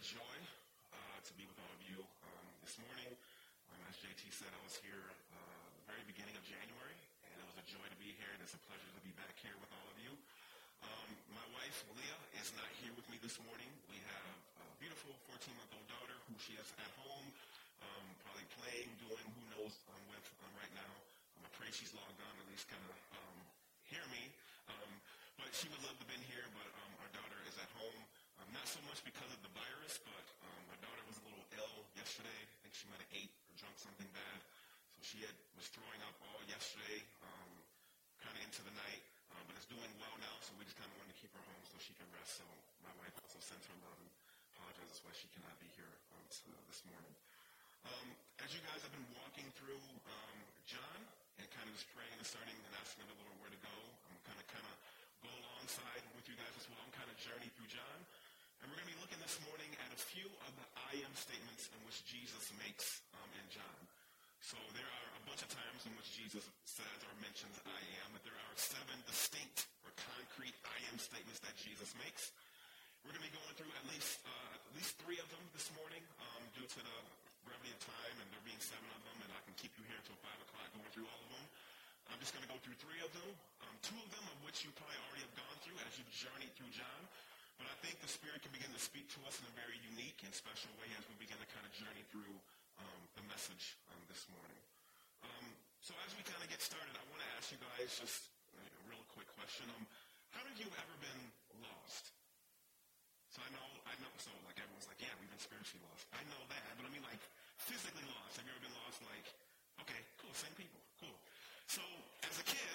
joy to be with all of you this morning. As JT said, I was here the very beginning of January, and it was a joy to be here, and it's a pleasure to be back here with all of you. My wife, Leah, is not here with me this morning. We have a beautiful 14-month-old daughter who she is at home, probably playing, doing who knows with right now. I pray she's logged on, at least kind of hear me. But she would love to have been here, but our daughter is at home. Not so much because of the virus, but my daughter was a little ill yesterday. I think she might have ate or drunk something bad. So she was throwing up all yesterday, kind of into the night, but is doing well now, so we just kind of wanted to keep her home so she can rest. So my wife also sends her love and apologizes why she cannot be here this morning. As you guys have been walking through John and kind of just praying and starting and asking the Lord where to go, I'm kind of go alongside with you guys as well and kind of journey through John. And we're going to be looking this morning at a few of the I am statements in which Jesus makes in John. So there are a bunch of times in which Jesus says or mentions I am, but there are 7 distinct or concrete I am statements that Jesus makes. We're going to be going through at least 3 of them this morning due to the brevity of time and there being 7 of them, and I can keep you here until 5 o'clock going through all of them. I'm just going to go through 3 of them, 2 of them of which you probably already have gone through as you've journeyed through John. But I think the Spirit can begin to speak to us in a very unique and special way as we begin to kind of journey through the message this morning. So as we kind of get started, I want to ask you guys just a real quick question. How many of you have ever been lost? So I know, so like everyone's like, yeah, we've been spiritually lost. I know that, but I mean like physically lost. Have you ever been lost? Like, okay, cool, same people, cool. So as a kid,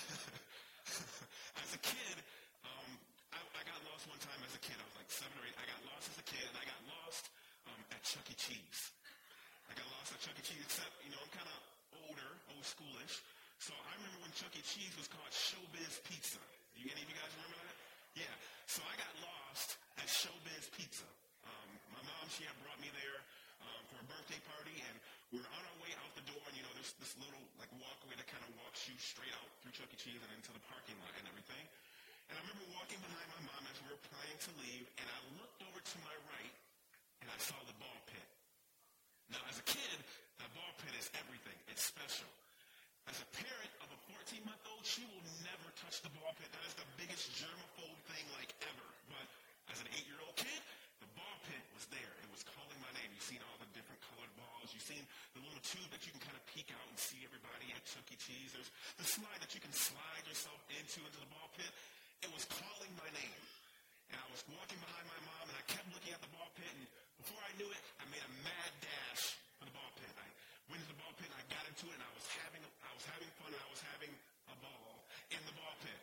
I got lost one time as a kid. I was like 7 or 8. I got lost as a kid, and I got lost at Chuck E. Cheese. I got lost at Chuck E. Cheese, except, I'm kind of old schoolish. So I remember when Chuck E. Cheese was called Showbiz Pizza. Any of you guys remember that? Yeah. So I got lost at Showbiz Pizza. My mom, she had brought me there for a birthday party, and we were on our way out the door, and, there's this little, like, walkway that kind of walks you straight out through Chuck E. Cheese and into the parking lot and everything. And I remember walking behind my mom as we were planning to leave, and I looked over to my right, and I saw the ball pit. Now, as a kid, that ball pit is everything. It's special. As a parent of a 14-month-old, she will never touch the ball pit. That is the biggest germaphobe thing, like, ever. But as an 8-year-old kid, the ball pit was there. It was calling my name. You've seen all the different colored balls. You've seen the little tube that you can kind of peek out and see everybody at Chuck E. Cheese. There's the slide that you can slide yourself into the ball pit. It was calling my name. And I was walking behind my mom, and I kept looking at the ball pit, and before I knew it, I made a mad dash for the ball pit. I went to the ball pit, and I got into it, and I was having fun, and I was having a ball in the ball pit.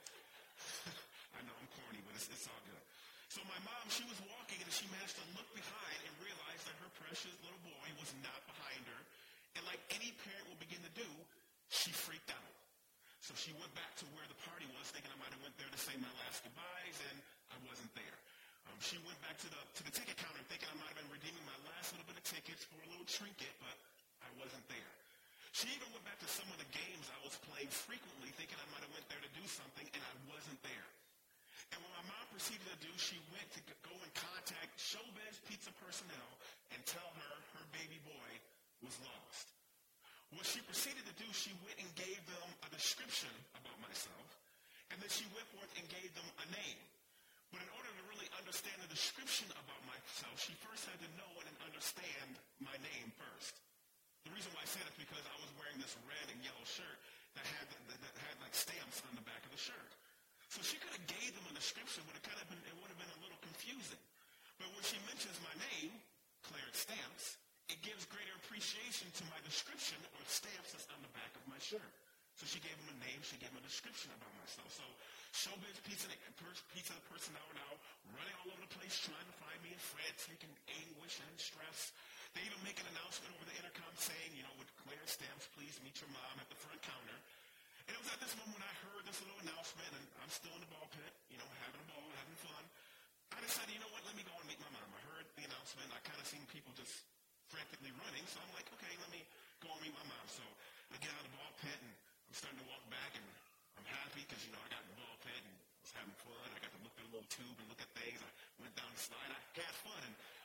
I know I'm corny, but it's all good. So my mom, she was walking, and she managed to look behind and realize that her precious little boy was not behind her. And like any parent will begin to do, she freaked out. So she went back to where the party was, thinking I might have went there to say my last goodbyes, and I wasn't there. She went back to the ticket counter, thinking I might have been redeeming my last little bit of tickets for a little trinket, but I wasn't there. She even went back to some of the games I was playing frequently, thinking I might have went there to do something, and I wasn't there. And what my mom proceeded to do, she went to go and contact Showbiz Pizza personnel and tell her baby boy was lost. What she proceeded to do, she went and gave them a description about myself, and then she went forth and gave them a name. But in order to really understand the description about myself, she first had to know and understand my name first. The reason why I said it is because I was wearing this red and yellow shirt that had like stamps on the back of the shirt. So she could have gave them a description, but it would have been a little confusing. But when she mentions my name, Clarence Stamps, it gives greater appreciation to my description or stamps that's on the back of my shirt. So she gave him a name, she gave him a description about myself. So Showbiz Pizza personnel are now running all over the place trying to find me in frantic and anguish and stress. They even make an announcement over the intercom saying, would Clarence Stamps please meet your mom at the front counter? And it was at this moment I heard this little announcement, and I'm still in the ball pit, having a ball, having fun. I decided, let me go and meet my mom. I heard the announcement. I kind of seen people just frantically running, so I'm like, okay, let me go and meet my mom. So I get out of the ball pit, and I'm starting to walk back, and I'm happy because, I got in the ball pit, and I was having fun. I got to look through a little tube and look at things. I went down the slide. I had fun, and was walking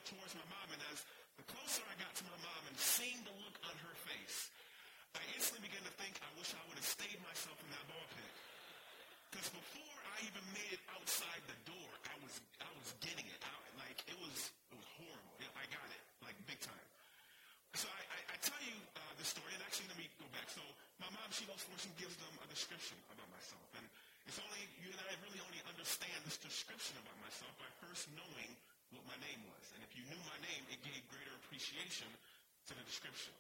up towards my mom, and as the closer I got to my mom and seeing the look on her face, I instantly began to think, I wish I would have stayed myself in that ball pit. Because before I even made it outside the door, I was getting it. It was horrible. I got it, like big time. So I tell you the story, and actually let me go back. So my mom, she goes forth and gives them a description about myself. And it's only, you and I really only understand this description about myself by first knowing what my name was. And if you knew my name, it gave greater appreciation to the description.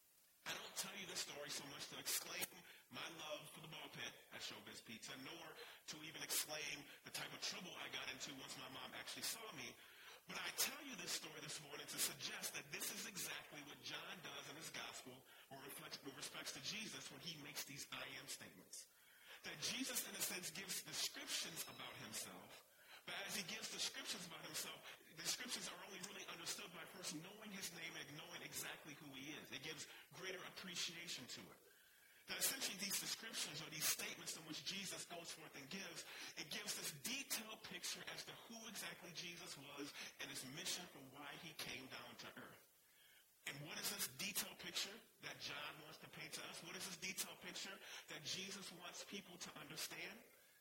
I don't tell you this story so much to exclaim my love for the ball pit at Showbiz Pizza, nor to even exclaim the type of trouble I got into once my mom actually saw me. But I tell you this story this morning to suggest that this is exactly what John does in his gospel with respects to Jesus when he makes these I am statements. That Jesus, in a sense, gives descriptions about himself, but as he gives descriptions about himself, the descriptions are only really understood by first knowing his name and knowing exactly who he is. It gives greater appreciation to it. That essentially these descriptions or these statements in which Jesus goes forth and it gives this detailed picture as to who exactly Jesus was and his mission for why he came down to earth. And what is this detailed picture that John wants to paint to us? What is this detailed picture that Jesus wants people to understand?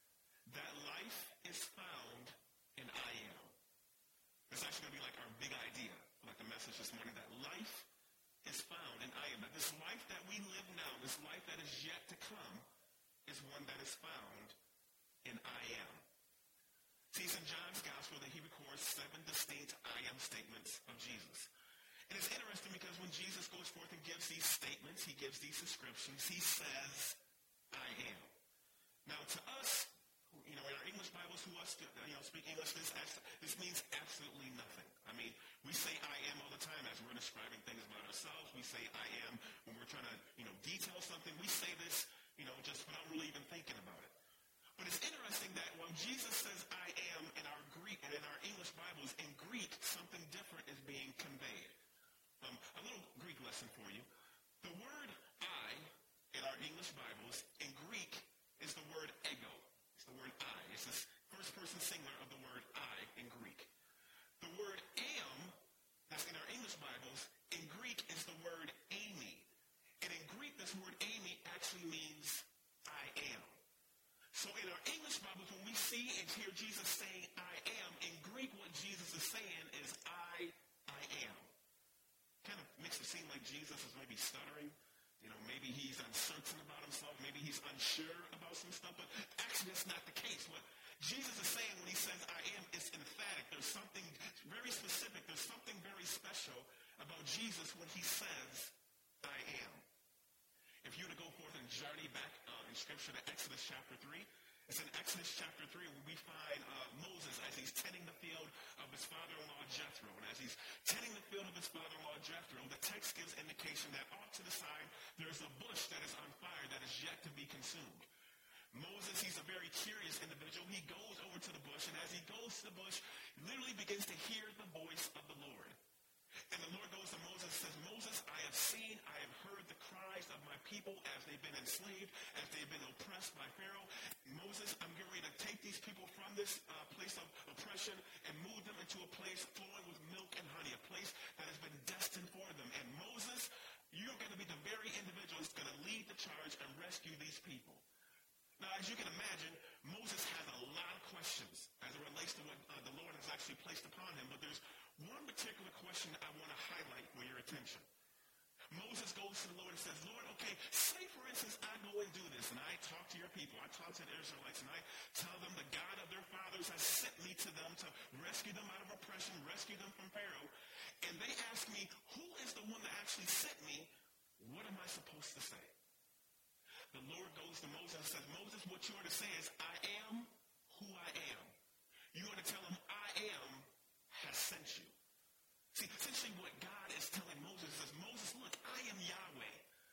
That life is found in I am. That's actually going to be like our big idea, like the message this morning, that life is found in I am. That this life that we live now, this life that is yet to come, is one that is found in I am. See, it's in John's gospel that he records 7 distinct I am statements of Jesus. And it's interesting because when Jesus goes forth and gives these statements, he gives these descriptions, he says, I am. Now, to us, in our English Bibles, who us speak English, this means absolutely nothing. I mean, we say I am all the time as we're describing things about ourselves. We say I am when we're trying to, detail something. We say this, just without really even thinking about it. But it's interesting that when Jesus says I am in our Greek and in our English Bibles, in Greek, something different is being conveyed. A little Greek lesson for you. The word I in our English Bibles, in Greek, is the word ego. It's the word I. It's this first person singular of the word I in Greek. The word am, that's in our English Bibles, in Greek is the word Amy. And in Greek, this word Amy actually means I am. So in our English Bibles, when we see and hear Jesus saying I am, in Greek what Jesus is saying is I am. Kind of makes it seem like Jesus is maybe stuttering. Maybe he's uncertain about himself. Maybe he's unsure about some stuff. But actually, that's not the case. What Jesus is saying when he says I am is emphatic. There's something very specific. There's something very special about Jesus when he says I am. If you were to go forth and journey back in Scripture to Exodus chapter 3, it's in Exodus chapter 3 where we find Moses as he's tending the field of his father-in-law Jethro. And as he's tending the field of his father-in-law Jethro, the text gives indication that off to the side there's a bush that is on fire that is yet to be consumed. Moses, he's a very curious individual. He goes over to the bush, and as he goes to the bush, literally begins to hear the voice of the Lord. And the Lord goes to Moses and says, Moses, I have seen, I have heard the cries of my people as they've been enslaved, as they've been oppressed by Pharaoh. Moses, I'm getting ready to take these people from this place of oppression and move them into a place flowing with milk and honey, a place that has been destined for them. And Moses, you're going to be the very individual that's going to lead the charge and rescue these people. Now, as you can imagine, Moses has a lot of questions as it relates to what the Lord has actually placed upon him, but there's one particular question I want to highlight for your attention. Moses goes to the Lord and says, Lord, okay, say for instance I go and do this, and I talk to your people, I talk to the Israelites, and I tell them the God of their fathers has sent me to them to rescue them out of oppression, rescue them from Pharaoh, and they ask me, who is the one that actually sent me? What am I supposed to say? The Lord goes to Moses and says, Moses, what you are to say is, I am who I am. You are to tell him, I am has sent you. See, essentially what God is telling Moses is, Moses, look, I am Yahweh.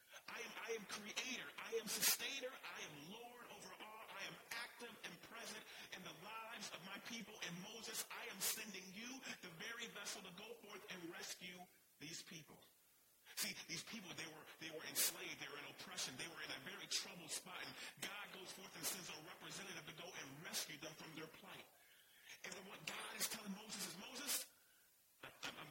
I am creator. I am sustainer. I am Lord over all. I am active and present in the lives of my people. And Moses, I am sending you, the very vessel, to go forth and rescue these people. See, these people, they were enslaved. They were in oppression. They were in a very troubled spot. And God goes forth and sends a representative to go and rescue them from their plight. And then what God is telling Moses is, Moses, I'm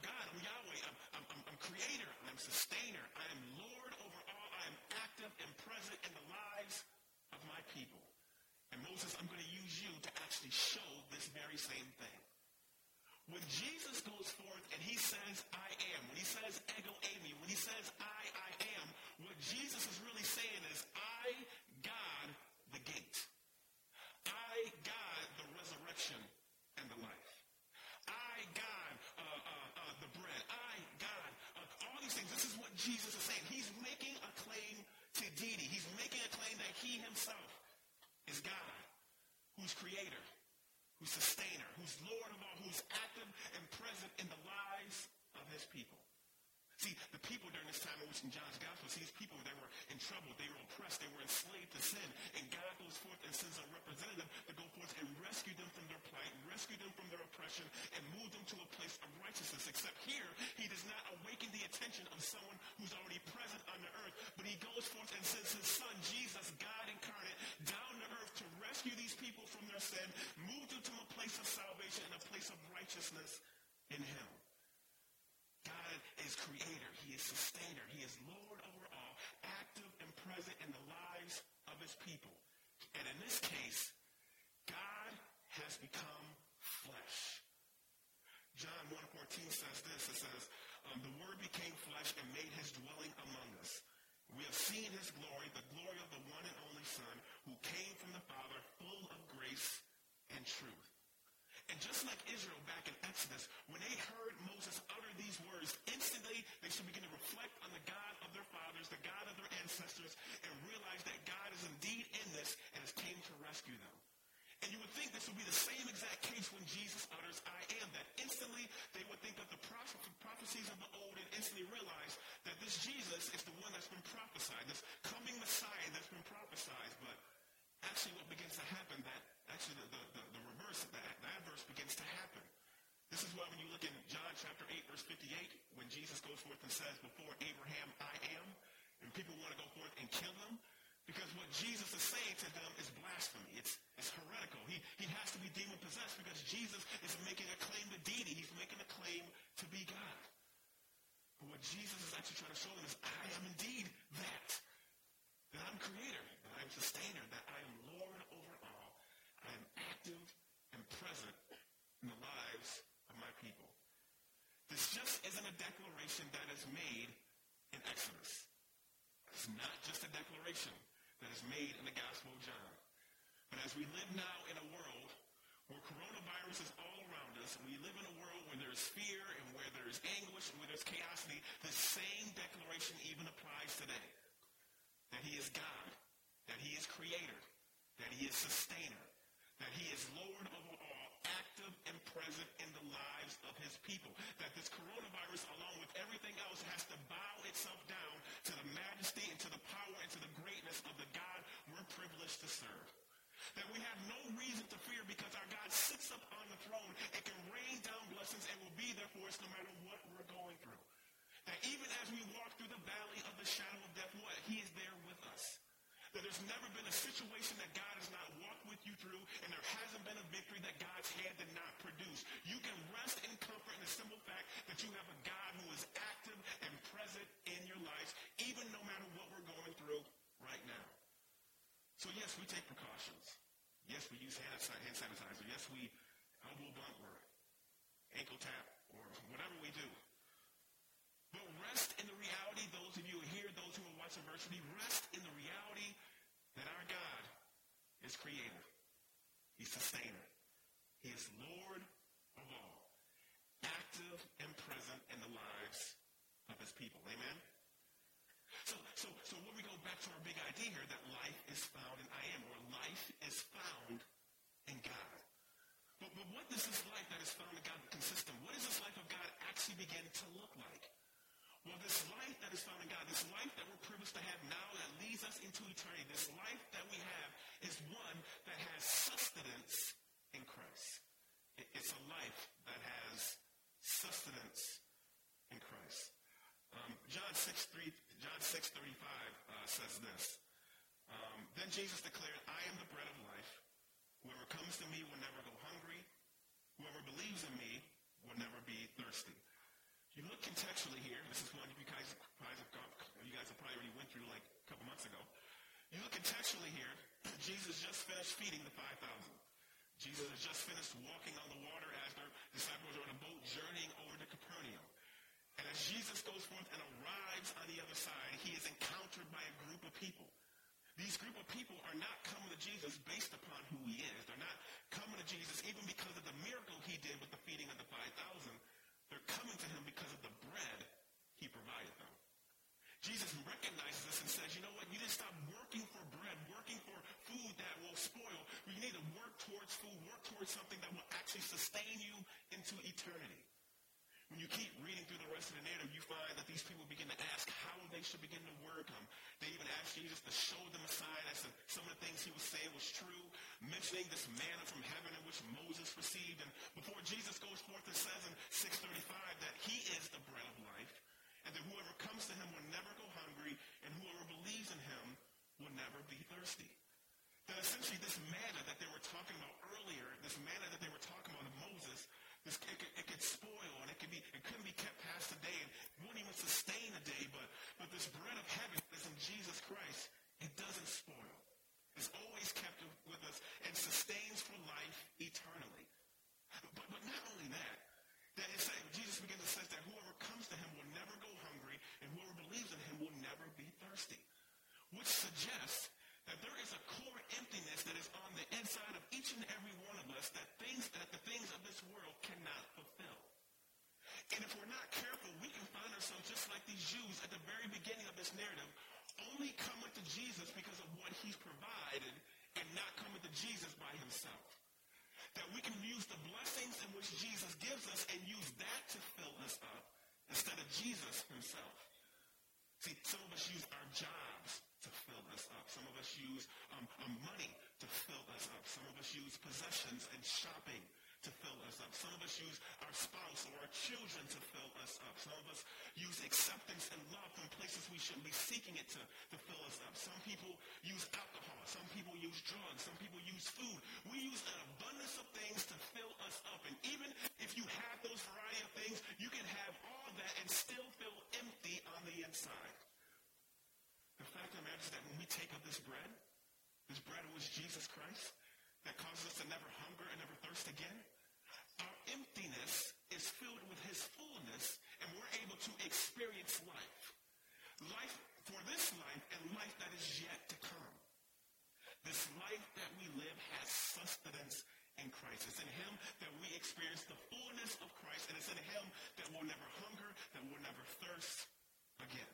when Jesus goes forth and he says, I am, when he says, ego eimi, when he says, I am, what Jesus is really saying is, I, God, the gate. I, God, the resurrection and the life. I, God, the bread. I, God, all these things. This is what Jesus is saying. He's making a claim to deity. He's making a claim that he himself is God, who's creator, who's sustainer, who's Lord of all, who's active and present in the lives of his people. See, the people during this time in which in John's gospel, see, these people, they were in trouble, they were oppressed, they were enslaved to sin, and God goes forth and sends a representative to go forth and rescue them from their plight, rescue them from their oppression, and move them to a place of righteousness. Except here, he does not awaken the attention of someone who's already present on the earth, but he goes forth and sends his son, Jesus, God incarnate, down to earth to rescue these people from their sin, move them to a place of salvation and a place of righteousness in him. God is creator. He is sustainer. He is Lord over all, active and present in the lives of his people. And in this case, God has become flesh. John 1:14 says this. It says, the word became flesh and made his dwelling among us. We have seen his glory, the glory of the one and only Son, who came from the Father, full of grace and truth. And just like Israel back in Exodus, when they heard Moses utter these words, instantly they should begin to reflect on the God of their fathers, the God of their ancestors, and realize that God is indeed in this and has came to rescue them. And you would think this would be the same exact case when Jesus utters, I am, that instantly they would think of the prophecies of the old and instantly realize that this Jesus is the one that's been prophesied, this coming Messiah that's been prophesied. But actually what begins to happen, that actually the reverse of that, the adverse begins to happen. This is why when you look in John chapter 8, verse 58, when Jesus goes forth and says, before Abraham, I am, and people want to go forth and kill him, because what Jesus is saying to them is blasphemy. It's heretical. He has to be demon-possessed because Jesus is making a claim to deity. He's making a claim to be God. But what Jesus is actually trying to show them is, I am indeed that I'm creator, that I am sustainer, that I am Lord over all. I am active and present in the lives of my people. This just isn't a declaration that is made in Exodus. It's not just a declaration that is made in the Gospel of John. But as we live now in a world where coronavirus is all around us, and we live in a world where there's fear and where there's anguish and where there's chaosity, the same declaration even applies today. That he is God, that he is creator, that he is sustainer, that he is Lord over all, active and present in the lives of his people. That this coronavirus, along with everything else, has to bow itself down to the majesty and to the power and to the greatness of the God we're privileged to serve. That we have no reason to fear because our God sits up on the throne and can rain down blessings and will be there for us no matter what we're going through. That even as we walk through the valley of the shadow of death, what? He is there with us. That there's never been a situation that God has not walked with you through, and there hasn't been a victory that God's hand did not produce. You can rest in comfort in the simple fact that you have a God who is active and present in your life, even no matter what we're going through right now. So yes, we take precautions. Yes, we use hand sanitizer. Yes, we elbow bump or ankle tap or whatever we do. But rest in the reality, those of you who hear, those who are watching virtually, rest in the reality that our God is creator. He's sustainer. He is Lord of all, active and present in the lives of his people. Amen? So when we go back to our big idea here, that life is found in I am, or life is found in God. But what does this life that is found in God consist of? What does this life of God actually begin to look like? Well, this life that is found in God, this life that we're privileged to have now that leads us into eternity, this life that we have is one that has sustenance in Christ. It's a life that has sustenance in Christ. John 6:35 says this. Then Jesus declared, I am the bread of life. Whoever comes to me will never go hungry. Whoever believes in me will never be thirsty. You look contextually here. This is one you guys have probably already went through like a couple months ago. You look contextually here. Jesus just finished feeding the 5,000. Jesus has just finished walking on the water as their disciples are on a boat arrives on the other side, he is encountered by a group of people. These group of people are not coming to Jesus based upon who he is. They're not coming to Jesus even because of the miracle he did with the feeding of the 5,000. They're coming to him because of the bread he provided them. Jesus recognizes this and says, you know what? You need to stop working for bread, working for food that will spoil. You need to work towards food, work towards something that will actually sustain you into eternity. When you keep reading through the rest of the narrative, you find that these people begin to ask how they should begin to work. They even asked Jesus to show them a sign as to some of the things he was saying was true, mentioning this manna from heaven in which Moses received. And before Jesus goes forth and says in 6:35 that he is the bread of life, and that whoever comes to him will never go hungry, and whoever believes in him will never be thirsty. That essentially this manna that they were talking about earlier, this manna that they were talking about of Moses, it could spoil, and it couldn't be kept past a day, and wouldn't even sustain a day, but this bread of heaven that's in Jesus Christ, it doesn't spoil. It's always kept with us and sustains for life eternally. But not only that it's like Jesus begins to say that whoever comes to him will never go hungry, and whoever believes in him will never be thirsty, which suggests that there is a core emptiness that is on the inside of each and every one of us that the things of this world cannot fulfill. And if we're not careful, we can find ourselves just like these Jews at the very beginning of this narrative, only coming to Jesus because of what he's provided and not coming to Jesus by himself. That we can use the blessings in which Jesus gives us and use that to fill us up instead of Jesus himself. See, some of us use our jobs to fill us up. Some of us use money to fill us up. Some of us use possessions and shopping to fill us up. Some of us use our spouse or our children to fill us up. Some of us use acceptance and love from places we shouldn't be seeking it to fill us up. Some people use alcohol. Some people use drugs. Some people use food. We use an abundance of things to fill us up. And even if you have those variety of things, you can have all that and still feel empty on the inside. The fact of the matter is that when we take up this bread was Jesus Christ, that causes us to never hunger and never thirst again, our emptiness is filled with his fullness, and we're able to experience life. Life for this life and life that is yet to come. This life that we live has sustenance in Christ. It's in him that we experience the fullness of Christ, and it's in him that we'll never hunger, that we'll never thirst again.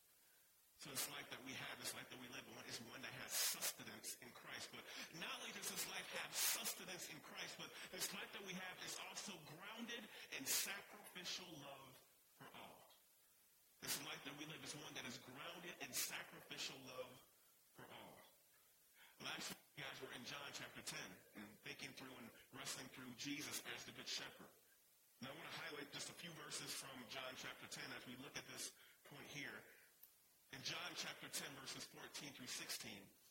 So this life that we have, this life that we live on, is one that has sustenance in Christ. But not only does this life have sustenance in Christ, but this life that we have is also grounded in sacrificial love for all. This life that we live is one that is grounded in sacrificial love for all. Last week, you guys were in John chapter 10 and thinking through and wrestling through Jesus as the Good Shepherd. Now I want to highlight just a few verses from John chapter 10 as we look at this point here. In John chapter 10, verses 14 through 16,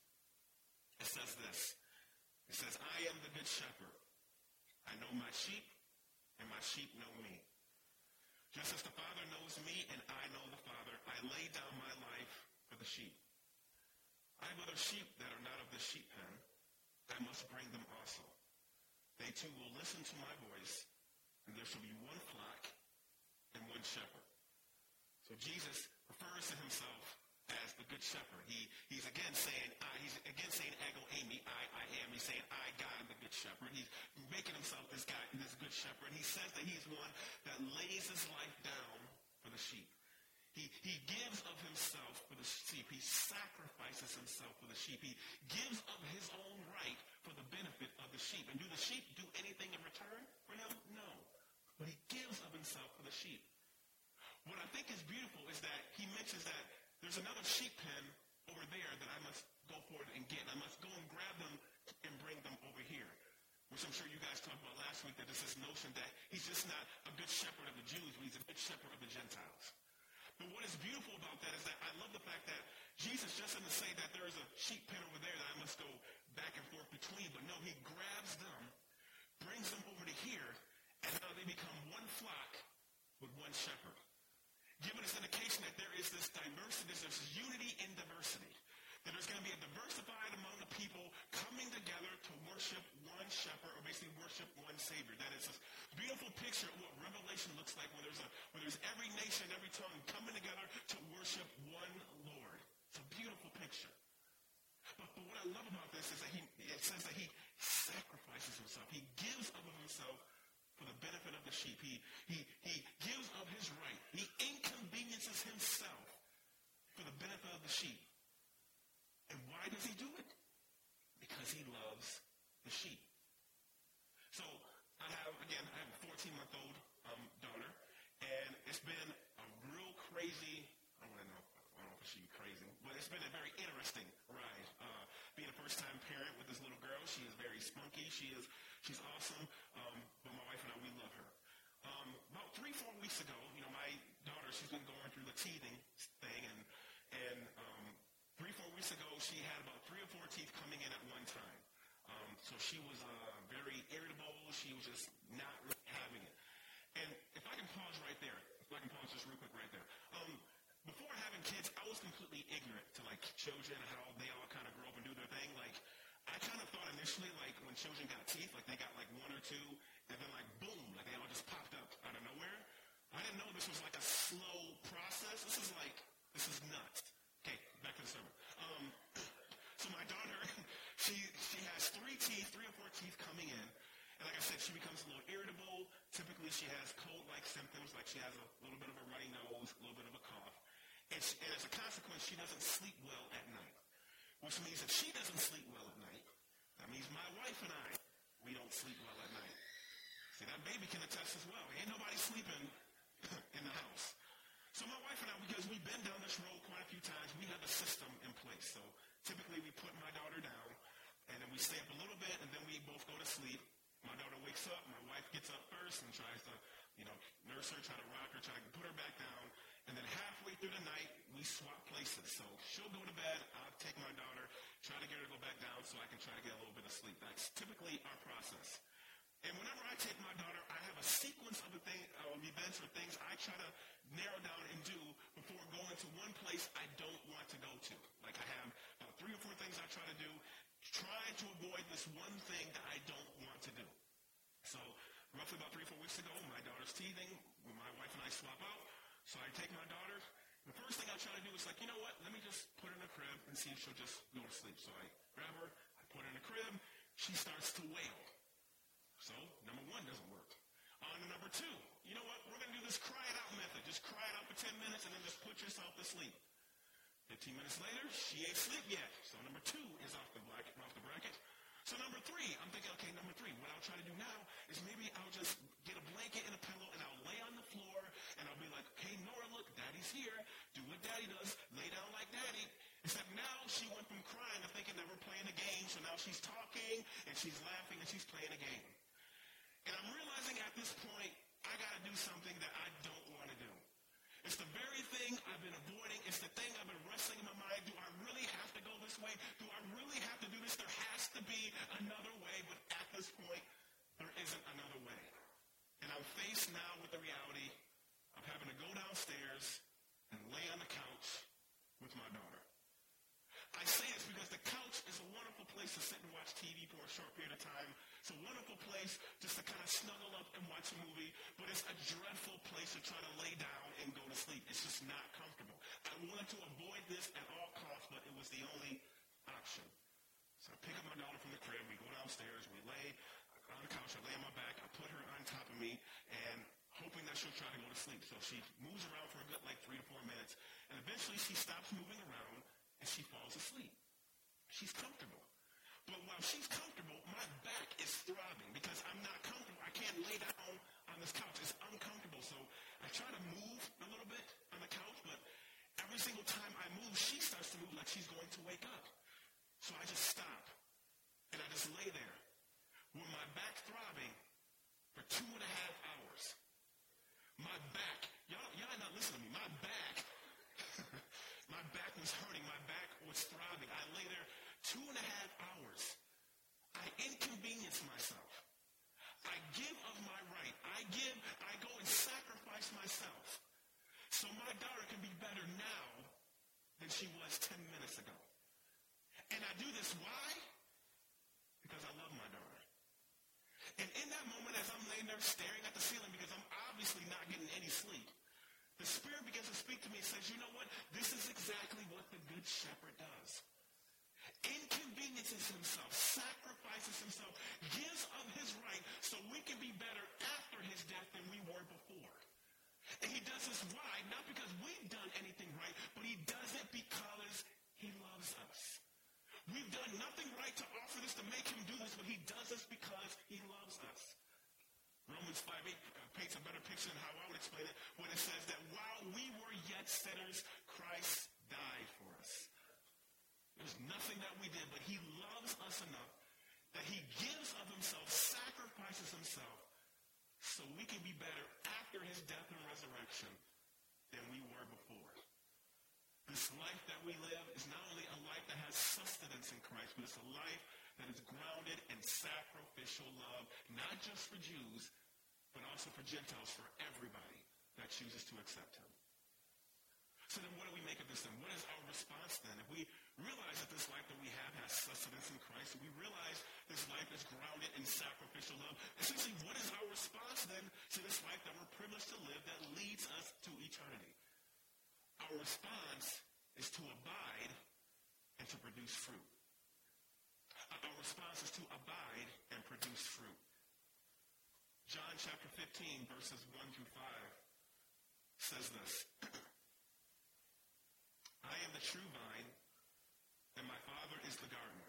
it says this. It says, I am the good shepherd. I know my sheep, and my sheep know me. Just as the Father knows me, and I know the Father, I lay down my life for the sheep. I have other sheep that are not of the sheep pen. I must bring them also. They too will listen to my voice, and there shall be one flock and one shepherd. So Jesus refers to himself as the good shepherd. He's again saying ego eimi, I am. He's saying, I, God, am the good shepherd. He's making himself this guy, this good shepherd. He says that he's one that lays his life down for the sheep. He gives of himself for the sheep. He sacrifices himself for the sheep. He gives of his own right for the benefit of the sheep. And do the sheep do anything in return for him? No. But he gives of himself for the sheep. What I think is beautiful is that he mentions that there's another sheep pen over there that I must go forward and get. I must go and grab them and bring them over here, which I'm sure you guys talked about last week, that there's this notion that he's just not a good shepherd of the Jews, but he's a good shepherd of the Gentiles. But what is beautiful about that is that I love the fact that Jesus just doesn't say that there is a sheep pen over there that I must go back and forth between, but no, he grabs them, brings them over to here, and now they become one flock with one shepherd. Giving us indication that there is this diversity, there's this unity in diversity. That there's going to be a diversified among the people coming together to worship one shepherd, or basically worship one Savior. That is a beautiful picture of what Revelation looks like when where there's every nation, every tongue coming together to worship one Lord. It's a beautiful picture. But what I love about this is that it says that he sacrifices himself. He gives of himself for the benefit of the sheep. He gives of his right. He inconveniences himself for the benefit of the sheep. And why does he do it? Because he loves the sheep. So I have a 14-month-old daughter, and it's been a real crazy, I don't know if she's crazy, but it's been a very interesting ride. Being a first-time parent with this little girl, she is very spunky. She's awesome, but my wife and I, we love her. About 3-4 weeks ago, my daughter, she's been going through the teething thing, and 3-4 weeks ago, she had about 3 or 4 teeth coming in at one time. So she was very irritable. She was just not really having it. And if I can pause right there, just real quick right there. Before having kids, I was completely ignorant to children and how they all kind of grow up and do their thing. I kind of thought initially when children got teeth, they got 1 or 2, and then boom, they all just popped up out of nowhere. I didn't know this was a slow process. This is nuts. Okay, back to the sermon. So my daughter, she has 3 or 4 teeth coming in. And like I said, she becomes a little irritable. Typically, she has cold-like symptoms, she has a little bit of a runny nose, a little bit of a cough. And as a consequence, she doesn't sleep well at night. Which means if she doesn't sleep well at night, that means my wife and I, we don't sleep well at night. See, that baby can attest as well. Ain't nobody sleeping in the house. So my wife and I, because we've been down this road quite a few times, we have a system in place. So typically we put my daughter down, and then we stay up a little bit, and then we both go to sleep. My daughter wakes up, my wife gets up first and tries to, nurse her, try to rock her, try to put her back down. And then halfway through the night, we swap places. So she'll go to bed, I'll take my daughter, try to get her to go back down so I can try to get a little bit of sleep. That's typically our process. And whenever I take my daughter, I have a sequence of events or things I try to narrow down and do before going to one place I don't want to go to. I have about 3 or 4 things I try to do, trying to avoid this one thing that I don't want to do. So roughly about 3 or 4 weeks ago, my daughter's teething. My wife and I swap out. So I take my daughter. The first thing I try to do is you know what? Let me just put her in the crib and see if she'll just go to sleep. So I grab her, I put her in the crib. She starts to wail. So number 1 doesn't work. On to number 2. You know what? We're going to do this cry it out method. Just cry it out for 10 minutes and then just put yourself to sleep. 15 minutes later, she ain't sleep yet. So number 2 is off the bracket. So number 3, I'm thinking, okay, number 3, what I'll try to do now is maybe I'll just get a blanket and a pillow and I'll lay on the floor and I'll be like, hey, Nora, look, Daddy's here. Do what Daddy does. Lay down like Daddy. Except now she went from crying to thinking that we're playing a game. So now she's talking and she's laughing and she's playing a game. And I'm realizing at this point, I got to do something that I don't want to do. It's the very thing I've been avoiding. It's the thing I've been wrestling in my mind. Do I really have to go this way? Do I really have to do this? There has to be another way. But at this point, there isn't another way. And I'm faced now with the reality of having to go downstairs and lay on the couch with my daughter. I say this because the couch is a wonderful place to sit and watch TV for a short period of time. It's a wonderful place just to kind of snuggle up and watch a movie, but it's a dreadful place to try to lay down and go to sleep. It's just not comfortable. I wanted to avoid this at all costs, but it was the only option. So I pick up my daughter from the crib, we go downstairs, we lay on the couch, I lay on my back, I put her on top of me, and hoping that she'll try to go to sleep. So she moves around for a good 3 to 4 minutes, and eventually she stops moving around, and she falls asleep. She's comfortable. But while she's comfortable, my back is throbbing because I'm not comfortable. I can't lay down on this couch. It's uncomfortable. So I try to move a little bit on the couch, but every single time I move, she starts to move like she's going to wake up. So I just stop, and I just lay there with my back throbbing for 2.5 hours. My back, y'all not listening to me. My back, my back was hurting. My back was throbbing. I lay there 2.5 hours. I inconvenience myself. I give of my right. I go and sacrifice myself. So my daughter can be better now than she was 10 minutes ago. And I do this, why? Because I love my daughter. And in that moment, as I'm laying there staring at the ceiling, because I'm obviously not getting any sleep, the Spirit begins to speak to me and says, you know what? This is exactly what the Good Shepherd does. Inconveniences himself, sacrifices himself, gives of his right so we can be better after his death than we were before. And he does this why? Not because we've done anything right, but he does it because he loves us. We've done nothing right to offer this, to make him do this, but he does this because he loves us. Romans 5:8 paints a better picture than how I would explain it when it says that while we were yet sinners, Christ died for us. There's nothing that we did, but he loves us enough that he gives of himself, sacrifices himself, so we can be better after his death and resurrection than we were before. This life that we live is not only a life that has sustenance in Christ, but it's a life that is grounded in sacrificial love, not just for Jews, but also for Gentiles, for everybody that chooses to accept him. So then what do we make of this then? What is our response then? If we realize that this life that we have has sustenance in Christ, if we realize this life is grounded in sacrificial love, essentially what is our response then to this life that we're privileged to live that leads us to eternity? Our response is to abide and to produce fruit. Our response is to abide and produce fruit. John chapter 15, verses 1 through 5 says this. I am the true vine, and my Father is the gardener.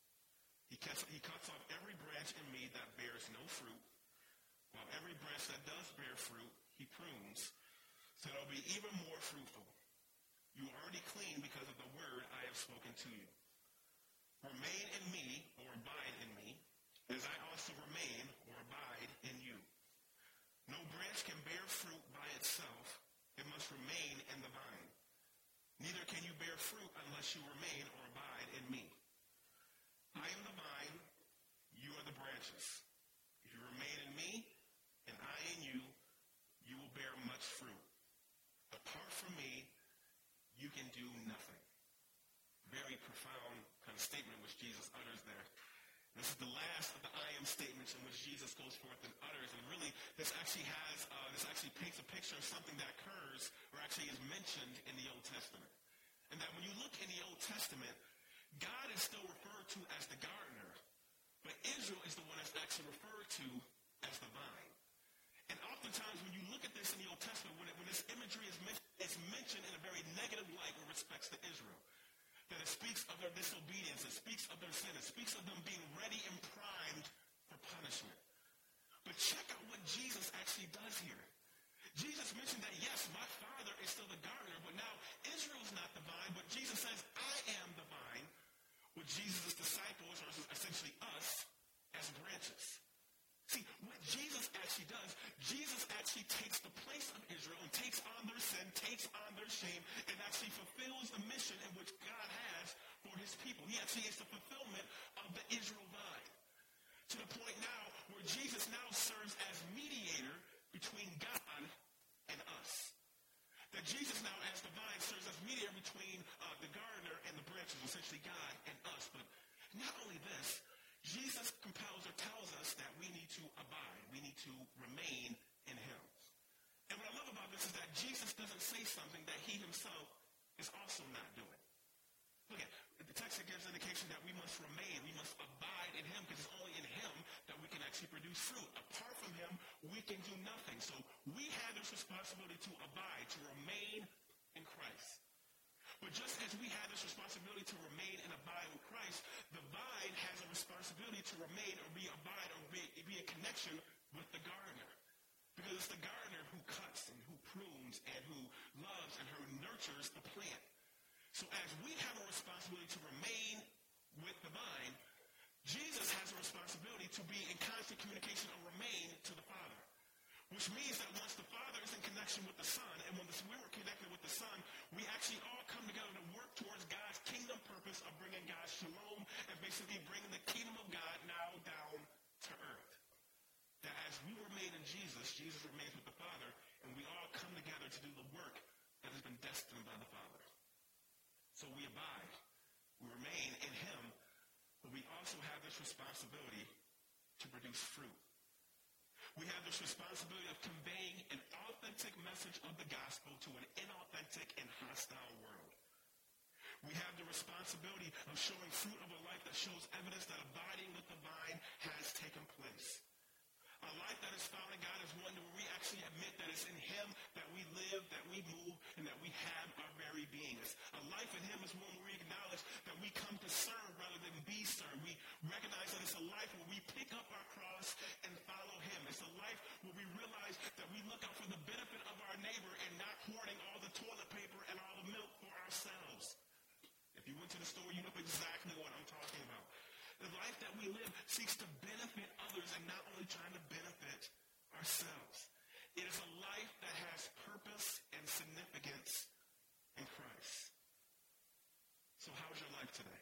He cuts off every branch in me that bears no fruit, while every branch that does bear fruit, he prunes, so that it will be even more fruitful. You are already clean because of the word I have spoken to you. Remain in me, or abide in me, as I also remain or abide in you. No branch can bear fruit by itself. It must remain in the vine. Neither can you bear fruit unless you remain or abide in me. I am the vine, you are the branches. If you remain in me, and I in you, you will bear much fruit. Apart from me, you can do nothing. Very profound kind of statement which Jesus utters there. This is the last of the I am statements in which Jesus goes forth and utters. And really, this actually paints a picture of something that occurs or actually is mentioned in the Old Testament. And that when you look in the Old Testament, God is still referred to as the gardener, but Israel is the one that's actually referred to as the vine. And oftentimes when you look at this in the Old Testament, when this imagery is mentioned, it's mentioned in a very negative light with respects to Israel. That it speaks of their disobedience, it speaks of their sin, it speaks of them being ready and primed for punishment. But check out what Jesus actually does here. Jesus mentioned that, yes, my Father is still the gardener, but now Israel's not the vine, but Jesus says, I am the vine, with Jesus' disciples, or essentially us, as branches. See, what Jesus actually does, Jesus actually takes the place of Israel and takes on their sin, takes on their shame, and actually fulfills the mission in which God has for his people. He actually is the fulfillment of the Israel vine. To the point now where Jesus now serves as mediator between God and us. That Jesus now, as the vine, serves as mediator between the gardener and the branches, essentially God and us. But not only this, Jesus compels or tells us that we need to abide. We need to remain in him. And what I love about this is that Jesus doesn't say something that he himself is also not doing. Look at the text that gives indication that we must remain, we must abide in him, because it's only in him that we can actually produce fruit. Apart from him, we can do nothing. So we have this responsibility to abide, to remain in Christ. But just as we have this responsibility to remain and abide with Christ, the vine has a responsibility to remain or abide or be in connection with the gardener. Because it's the gardener who cuts and who prunes and who loves and who nurtures the plant. So as we have a responsibility to remain with the vine, Jesus has a responsibility to be in constant communication or remain to the Father. Which means that once the Father is in connection with the Son, and when we're connected with the Son, we actually all come together to work towards God's kingdom purpose of bringing God's shalom and basically bringing the kingdom of God now down to earth. That as we remain in Jesus, Jesus remains with the Father, and we all come together to do the work that has been destined by the Father. So we abide, we remain in him, but we also have this responsibility to produce fruit. We have this responsibility of conveying an authentic message of the gospel to of showing fruit of a life that shows evidence that abiding with the vine has taken place. A life that is found in God is one where we actually admit that it's in him that we live, that we move, and that we have our very being. A life in him is one where we acknowledge that we come to serve rather than be served. We recognize that it's a life where we pick up our cross and follow him. It's a life where we realize that we look out for the benefit of our neighbor and not hoarding all the toilet paper and all the milk for ourselves. If you went to the store, you know exactly what I'm talking about. The life that we live seeks to benefit others and not only trying to benefit ourselves. It is a life that has purpose and significance in Christ. So how's your life today?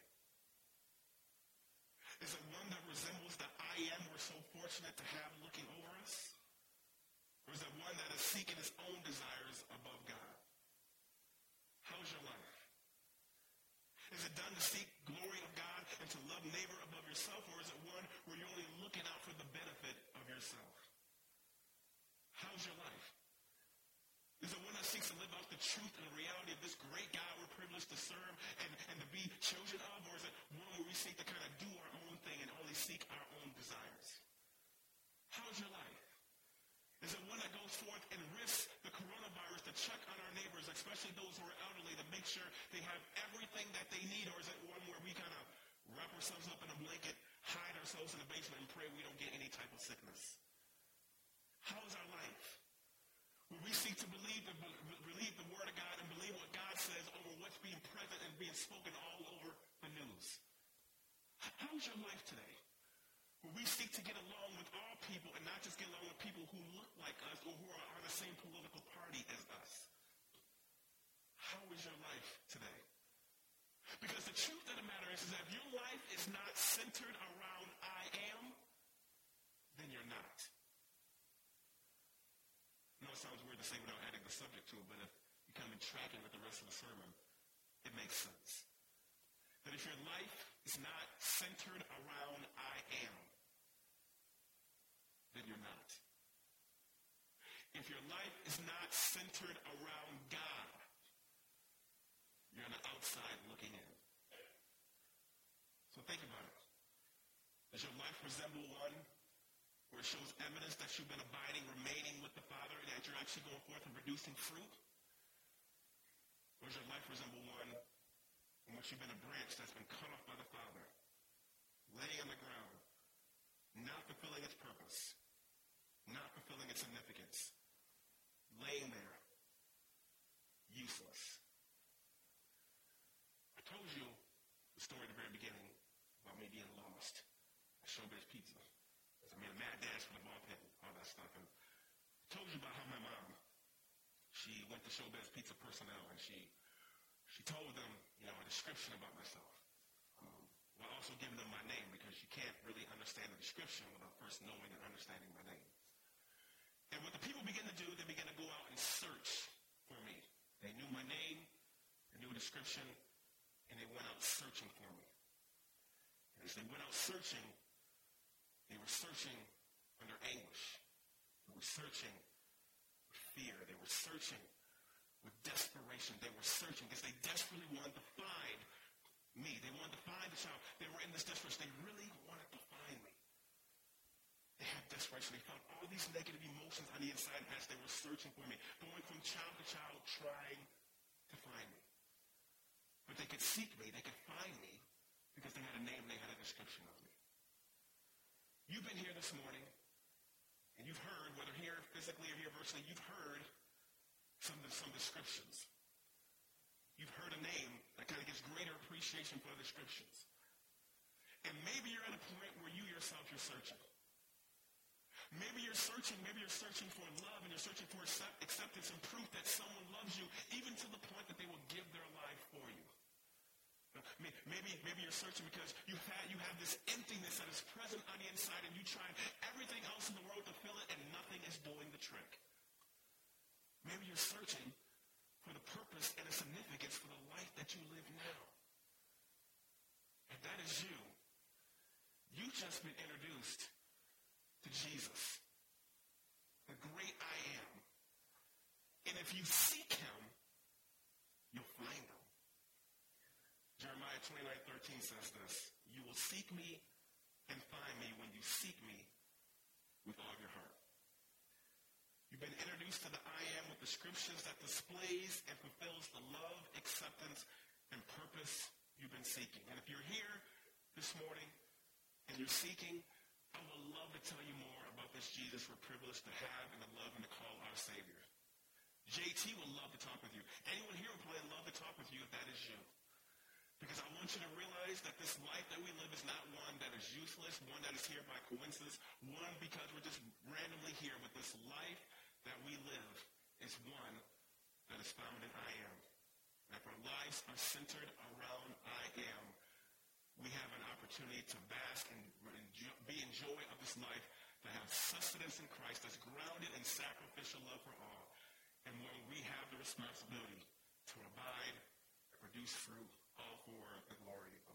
Is it one that resembles the I am we're so fortunate to have looking over us? Or is it one that is seeking its own desires above God? How's your life? Is it done to seek glory of God and to love neighbor above yourself, or is it one where you're only looking out for the benefit of yourself? How's your life? Is it one that seeks to live out the truth and the reality of this great God we're privileged to serve and to be chosen of, or is it one where we seek to kind of do our own thing and only seek our own desires? How's your life? Is it one that goes forth and risks the coronavirus to check on our neighbors, especially those who are elderly, to make sure they have everything that they need? Or is it one where we kind of wrap ourselves up in a blanket, hide ourselves in the basement, and pray we don't get any type of sickness? How is our life? Will we seek to believe the word of God and believe what God says over what's being present and being spoken all over the news? How's your life today? Will we seek to get along with all people and not just get along with people who look like us or who are on the same political party as us? How is your life today? Because the truth of the matter is that if your life is not centered around I am, then you're not. I know it sounds weird to say without adding the subject to it, but if you come in tracking with the rest of the sermon, it makes sense. That if your life is not centered around I am, then you're not. If your life is not centered around God, you're on the outside looking in. So think about it. Does your life resemble one where it shows evidence that you've been abiding, remaining with the Father, and that you're actually going forth and producing fruit? Or does your life resemble one in which you've been a branch that's been cut off by the Father, laying on the ground, not fulfilling its purpose, not fulfilling its significance, laying there, useless? I told you the story at the very beginning about me being lost at Showbiz Pizza. I made a mad dash for the ball pit, all that stuff. And I told you about how my mom, she went to Showbiz Pizza personnel and she told them, a description about myself, while also giving them my name, because you can't really understand the description without first knowing and understanding my name. And what the people began to do, they began to go out and search for me. They knew my name, they knew a description, and they went out searching for me. And as they went out searching, they were searching under anguish. They were searching with fear. They were searching with desperation. They were searching because they desperately wanted to find me. They wanted to find the child. They were in this desperation. They really wanted to find me. They had desperation. They found all these negative emotions on the inside as they were searching for me, going from child to child, trying to find me. But they could seek me. They could find me because they had a name. They had a description of me. You've been here this morning, and you've heard, whether here physically or here virtually, you've heard some descriptions. You've heard a name that kind of gives greater appreciation for the descriptions. And maybe you're at a point where you yourself, you're searching. Maybe you're searching for love, and you're searching for acceptance and proof that someone loves you, even to the point that they will give their life for you. Maybe you're searching because you have this emptiness that is present on the inside, and you tried everything else in the world to fill it, and nothing is doing the trick. Maybe you're searching for the purpose and the significance for the life that you live now. If that is you, you've just been introduced to Jesus, the great I am. And if you seek him, you'll find him. Jeremiah 29:13 says this: "You will seek me and find me when you seek me with all your heart." You've been introduced to the I am with the scriptures that displays and fulfills the love, acceptance, and purpose you've been seeking. And if you're here this morning and you're seeking, I would love to tell you more about this Jesus we're privileged to have and to love and to call our Savior. JT would love to talk with you. Anyone here would probably love to talk with you if that is you. Because I want you to realize that this life that we live is not one that is useless, one that is here by coincidence, one because we're just randomly here, but this life that we live is one that is found in I am. And if our lives are centered around I am, we have an opportunity to bask and be in joy of this life, to have sustenance in Christ that's grounded in sacrificial love for all, and when we have the responsibility to abide and produce fruit, all for the glory